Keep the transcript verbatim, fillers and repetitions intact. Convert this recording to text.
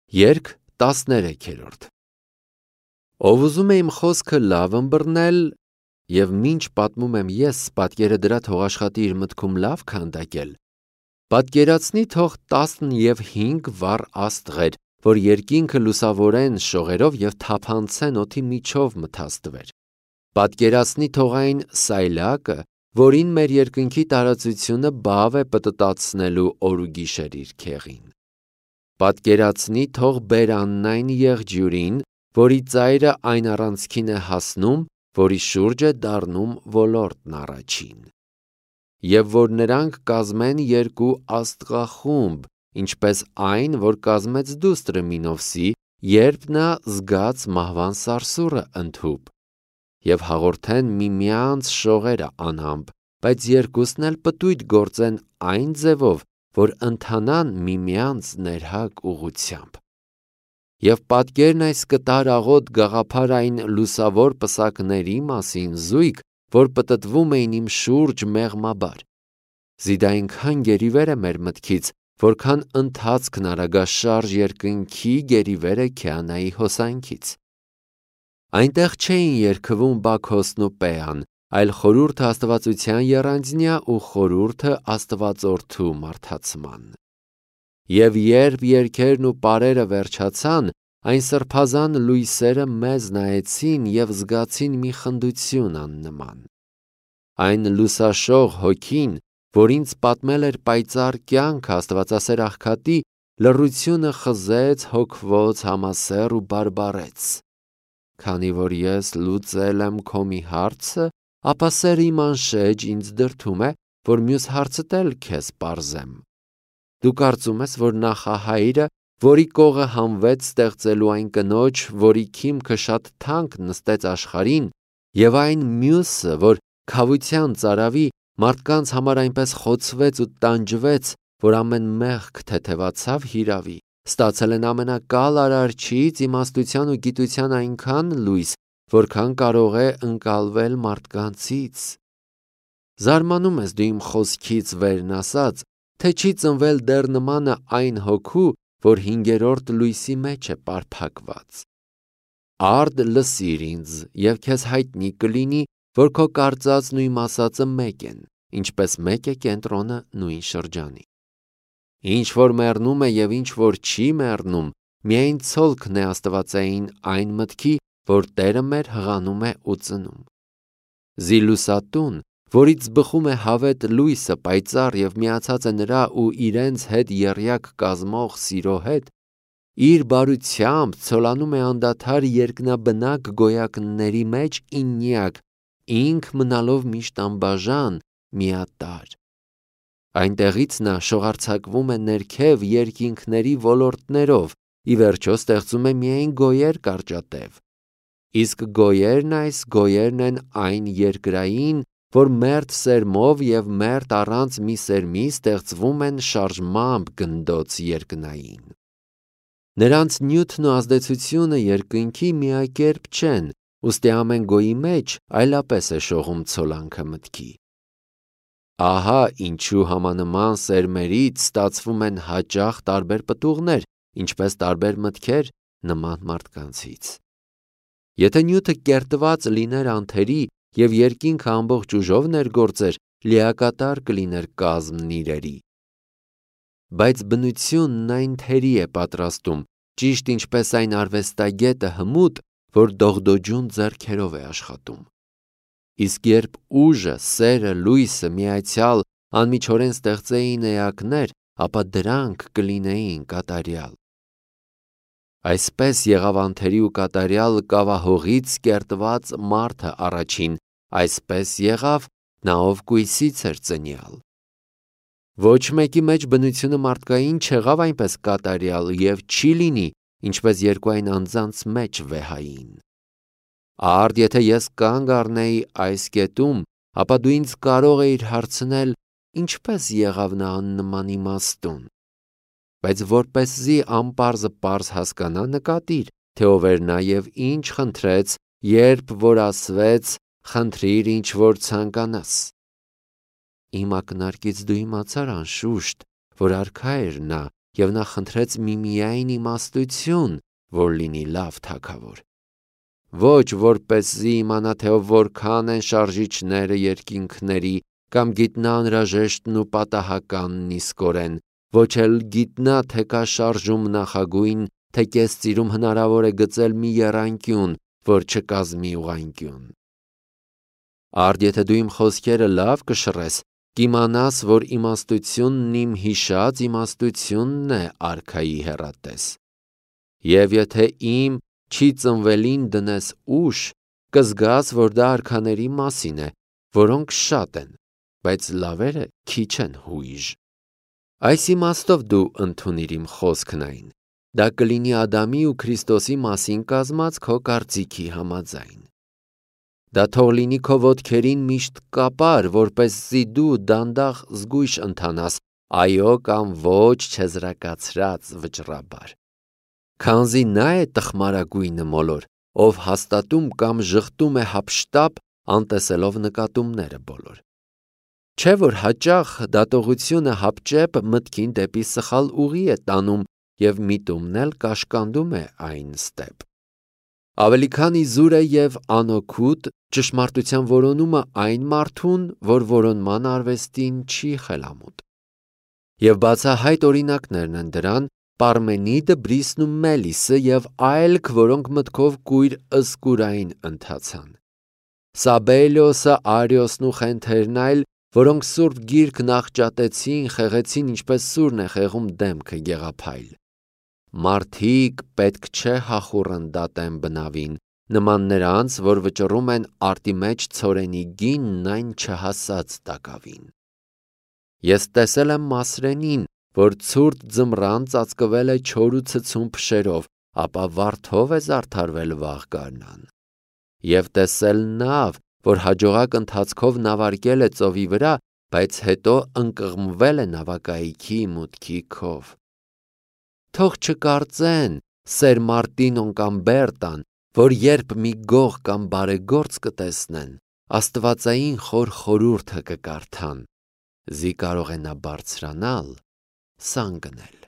Երգ տասներեքերորդ Ով ուզում է իմ խոսքը լավ ըմբռնել, և մինչ պատմում եմ ես, պատկերը դրա թող աշխատի իր մտքում լավ քանդակել, պատկերացնի թող տասնհինգ վառ աստղեր, որ երկինքը լուսավորեն շողերով և թափանցեն օդի միջով մթաստվեր: Պատկերացնի թող այն սայլակը, որին մեր երկնքի տարածությունը բավ է պտտացնելու օր ու գիշեր իր քեղին: Պատկերացնի թող բերանն այն եղջյուրին, որի ծայրը այն առանցքին է հասնում, որի շուրջ է դառնում ոլորտն առաջին: Եվ որ նրանք կազմեն երկու աստղախումբ, ինչպես այն, որ կազմեց դուստրը Մինովսի, երբ նա զգաց մահվան սարսուռը ընդհուպ: Եվ հաղորդեն միմյանց շողերը անհամբ, բայց երկուսն էլ պտույտ գործեն այն ձևով, որ ընթանան միմյանց ներհակ ուղղությամբ: Եվ պատկերն այս կտար աղոտ գաղափար այն լուսավոր պսակների մասին զույգ, որ պտտվում էին իմ շուրջ մեղմաբար: Զիդ այնքան գերիվեր է մեր մտքից, որքան ընթացքն արագաշարժ երկնքի գերիվեր է Քեանայի հոսանքից: Այնտեղ չէին երգվում Բաքոսն ու Պեան, այլ խորհուրդը աստվածության եռանձնյա ու խորհուրդը Աստվածորդու մարդացման: Եվ երբ երգերն ու պարերը վերջացան, այն սրբազան լույսերը մեզ նայեցին և զգացին մի խնդություն աննման: Այն լուսաշող Հոգին, որ ինձ պատմել էր պայծառ կյանքը աստվածասեր աղքատի, լռությունը խզեց հոգվոց համասեռ ու բարբառեց: Քանի որ ես լուծել եմ քո մի հարցը, ապա սերը իմ անշեջ ինձ դրդում է, որ մյուս հարցդ էլ քեզ պարզեմ: Դու կարծում ես, որ նախահայրը, որի կողը հանվեց ստեղծելու այն կնոջ, որի քիմքը շատ թանկ նստեց աշխարհին, և այն մյուսը, որ քավության ծարավի, մարդկանց համար այնպես խոցվեց ու տանջվեց, որ ամեն մեղք թեթևացավ հիրավի, ստացել են ամենակալ Արարչից իմաստության ու գիտության այնքան լույս, որքան կարող է ընկալվել մարդկանցից: Զարմանում ես դու իմ խոսքից վերն ասած, թե չի ծնվել դեռ նմանը այն Հոգու, որ հինգերորդ լույսի մեջ է պարփակված: Արդ լսիր ինձ, և քեզ հայտնի կլինի, որ քո կարծածն ու իմ ասածը մեկ են, ինչպես մեկ է կենտրոնը նույն շրջանի: Ինչ որ մեռնում է և ինչ որ չի մեռնում, միայն ցոլքն է աստվածային այն մտքի, որ Տերը մեր հղանում է ու ծնում: Զի-լուսատուն, որից բխում է հավետ լույսը պայծառ և միացած է նրա ու իրենց հետ եռյակ կազմող սիրո հետ, իր բարությամբ ցոլանում է անդադար երկնաբնակ գոյակների մեջ իննյակ, ինք մնալով միշտ անբաժան, միատարր: Այնտեղից նա շողարձակվում է ներքև երկինքների ոլորտներով, ի վերջո ստեղծում է միայն գոյեր կարճատև: Իսկ գոյերն այս գոյերն են այն երկրային, որ մերթ սերմով և մերթ առանց մի սերմի ստեղծվում են շարժմամբ գնդոց երկնային: Նրանց նյութն ու ազդեցությունը երկնքի միակերպ չեն, ուստի ամեն գոյի մեջ այլապես է շողում ցոլանքը մտքի: Ահա ինչու համանման սերմերից ստացվում են հաճախ տարբեր պտուղներ, ինչպես տարբեր մտքեր նման մարդկանցից: Եթե նյութը կերտված լիներ անթերի և երկինքը ամբողջ ուժով ներգործեր, լիակատար կլիներ կազմն իրերի: Բայց բնությունն այն թերի է պատրաստում, ճիշտ ինչպես այն արվեստագետը հմուտ, որ դողդոջուն ձեռքերով է աշխատում: Իսկ երբ ուժը, սերը, լույսը միացյալ անմիջորեն ստեղծեին էակներ, ապա դրանք կլինեին կատարյալ: Այսպես եղավ անթերի ու կատարյալ կավահողից կերտված մարդը առաջին, այսպես եղավ նա, ով կույսից էր ծնյալ: Ոչ մեկի մեջ բնությունը մարդկային չեղավ այնպես կատարյալ և չի լինի, ինչպես երկուային անձանց մեջ վեհային: Արդ եթե ես կանգ առնեի այս կետում, ապա դու ինձ կարող էիր հարցնել. ինչպե՞ս եղավ նա աննման իմաստուն: Բայց որպեսզի անպարզը պարզ հասկանա, նկատիր, թե ով էր նա և ինչ խնդրեց, երբ որ ասվեց. խնդրիր ինչ որ ցանկանաս: Իմ ակնարկից դու իմացար անշուշտ, որ արքա էր նա և նա խնդրեց միմիայն իմաստություն, որ լինի լավ թագավոր։ Ոչ որպեսզի իմանա, թե ով որքան են շարժիչները երկինքների, կամ գիտնա անհրաժեշտն ու պատահականն իսկորեն, ոչ էլ գիտնա, թե կա շարժում նախագույն, թե կեսծիրում հնարավոր է գծել մի եռանկյուն, որ չկազմի ուղղանկյուն։ Արդ եթե դու իմ խոսքերը լավ կշռես, կիմանաս, որ իմաստությունն իմ հիշած իմաստությունն է արքայի հեռատես։ Եվ եթե իմ չի ծնվելին դնես ուշ, կզգաս, որ դա արքաների մասին է, որոնք շատ են, բայց լավերը քիչ են հույժ։ Այս իմաստով դու ընդունիր իմ խոսքն այն, դա կլինի Ադամի ու Քրիստոսի մասին կազմած քո կարծիքի համաձայն։ Դա թող լինի քո ոտքերին միշտ կապար, որպեսզի դու դանդաղ զգույշ ընթանաս, այո կամ ոչ չեզրակացրած վճռաբար։ Քանզի նա է տխմարագույնը մոլոր, ով հաստատում կամ ժխտում է հափշտապ, անտեսելով նկատումները բոլոր։ Չէ՞ որ հաճախ դատողությունը հապճեպ մտքին դեպի սխալ ուղի է տանում և միտումն էլ կաշկանդում է այն ստեպ։ Ավելի քան իզուր է և անօգուտ ճշմարտության որոնումը այն մարդուն, որ որոնման արվեստին չի խելամուտ։ Եվ բացահայտ օրինակներն են դրան Պարմենիդը, Բրիսն ու Մելիսը և այլք, որոնք մտքով կույր ըսկուրային ընթացան։ Սաբելիոսը, Արիոսն ու Խենթերն այլ, որոնք Սուրբ Գիրք նախճատեցին, խեղեցին, ինչպես սուրն է խեղում դեմքը գեղափայլ։ Մարդիկ պետք չէ հախուռն դատեն բնավին, նման նրանց, որ վճռում են արտի մեջ ցորենի գինն այն չհասած տակավին։ Ես տեսել եմ Մասրենին, որ ցուրտ ձմռան ծածկվել է չոր ու ցցուն փշերով, ապա վարդով է զարդարվել վաղ գարնան։ Եվ տեսել նավ, որ հաջողակ ընթացքով նավարկել է ծովի վրա, բայց հետո ընկղմվել է նավակայքի մուտքի քով։ Թող չկարծեն Սեր Մարտինոն կամ Բերտան, որ երբ մի գող կամ բարեգործ կտեսնեն, աստվածային խոր խորհուրդը կկարդան, զի կարող է նա բարձրանալ, սան գնել։